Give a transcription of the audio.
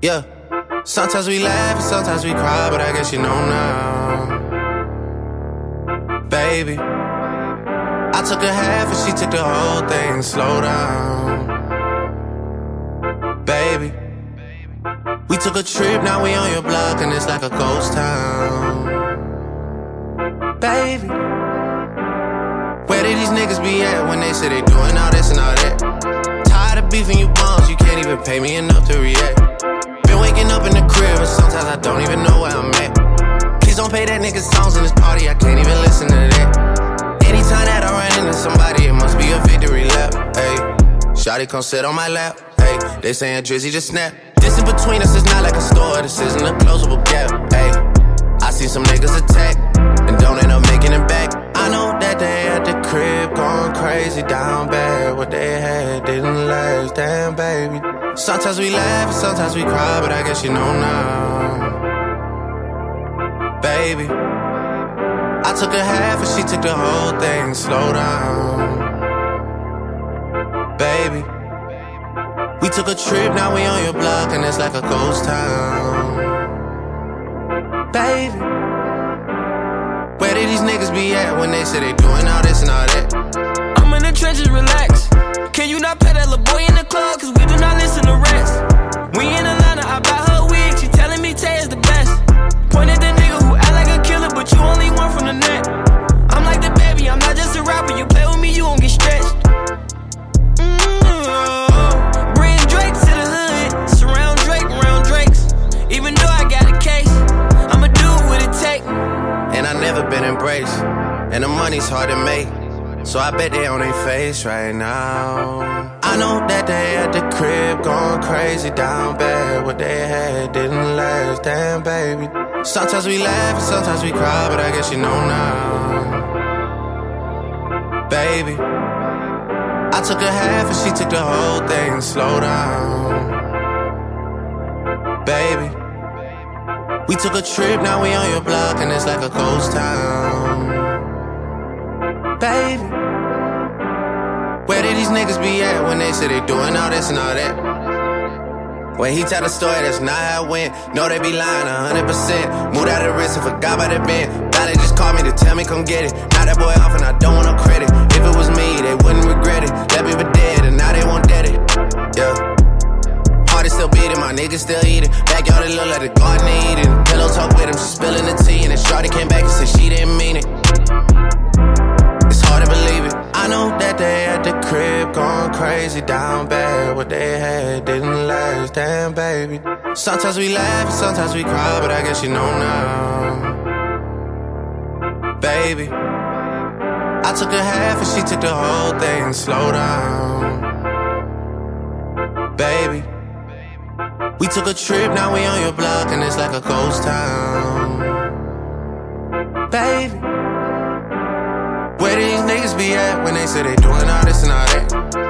Yeah. Sometimes we laugh and sometimes we cry, but I guess you know now. Baby, I took a half and she took the whole thing. Slow down. Baby, we took a trip, now we on your block and it's like a ghost town. Baby, where did these niggas be at when they say they doing all this and all that? Tired of beefing you bums, you can't even pay me enough to react. Been waking up in the crib and sometimes I don't even know where I'm at. Please don't play that nigga songs in this party, I can't even listen to that. Anytime that I run into somebody, it must be a victory lap. Ayy, shawty come sit on my lap. Ayy, they saying Drizzy just snap. This in between us is not like a store, this isn't a closable gap. Ayy, I see some niggas attack and don't end up making it back. I know that they at the crib going crazy down bad. What they had didn't last, damn baby. Sometimes we laugh and sometimes we cry, but I guess you know now. Baby, I took a half and she took the whole thing. Slow down. Baby, we took a trip, now we on your block and it's like a ghost town. Baby, where did these niggas be at when they say they doing all this and all that? I'm in the trenches, relax. Can you not pay that little boy in the club? Cause we do not listen to rest. We in Atlanta, I buy her wig. She telling me Tay is the best. Pointed the nigga who act like a killer, but you only one from the net. I'm like the baby, I'm not just a rapper. You play with me, you won't get stretched. Bring Drake to the hood. Surround Drake around Drakes. Even though I got a case, I'ma do what it take. And I never been embraced, and the money's hard to make, so I bet they on their face right now. I know that they at the crib going crazy down bad. What they had didn't last, damn baby. Sometimes we laugh and sometimes we cry, but I guess you know now. Baby, I took a half and she took the whole thing. Slow down. Baby, we took a trip, now we on your block and it's like a ghost town. Baby, where did these niggas be at when they say they doing all this and all that? When he tell the story, that's not how it went. No, they be lying 100%. Moved out of the wrist and forgot about the bend. Now they just called me to tell me come get it. Now that boy off and I don't want no credit. If it was me, they wouldn't regret it. Left me for dead and now they won't dead it. Yeah. Heart is still beating, my niggas still eating. Backyard it look like the garden they eating. Pillow talk with him, she spilling the tea. And then shorty came back and said she didn't mean it. It's hard to believe it. I know that they at the crib going crazy down bad. What they had didn't last, damn baby. Sometimes we laugh and sometimes we cry, but I guess you know now. Baby, I took a half and she took the whole thing. Slow down. Baby, we took a trip, now we on your block and it's like a ghost town. Baby, where these niggas be at when they say they doing all this and all that?